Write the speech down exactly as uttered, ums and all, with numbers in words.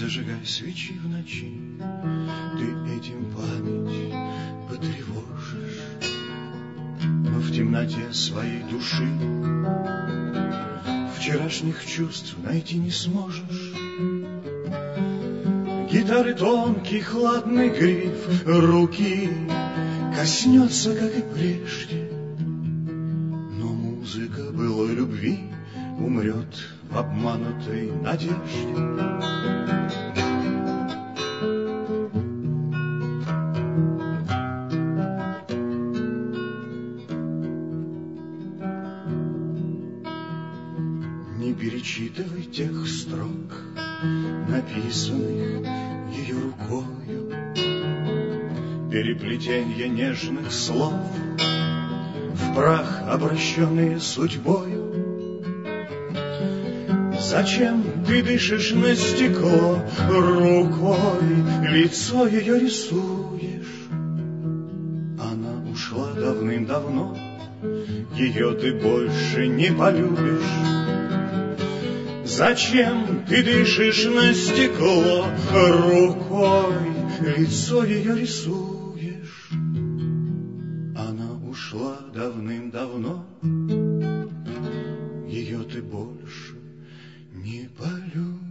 зажигай свечи в ночи, ты этим память потревожишь, но в темноте своей души вчерашних чувств найти не сможешь. Гитары тонкий хладный гриф руки коснется, как и прежде, но музыка былой любви умрет в обманутой надежде. Не перечитывай тех строк, написанных ее рукою, переплетенье нежных слов, в прах обращенные судьбою. Зачем ты дышишь на стекло рукой, лицо ее рисуешь? Она ушла давным-давно, ее ты больше не полюбишь. Зачем ты дышишь на стекло рукой, лицо ее рисуешь? Она ушла давным-давно, ее ты больше не полюбишь.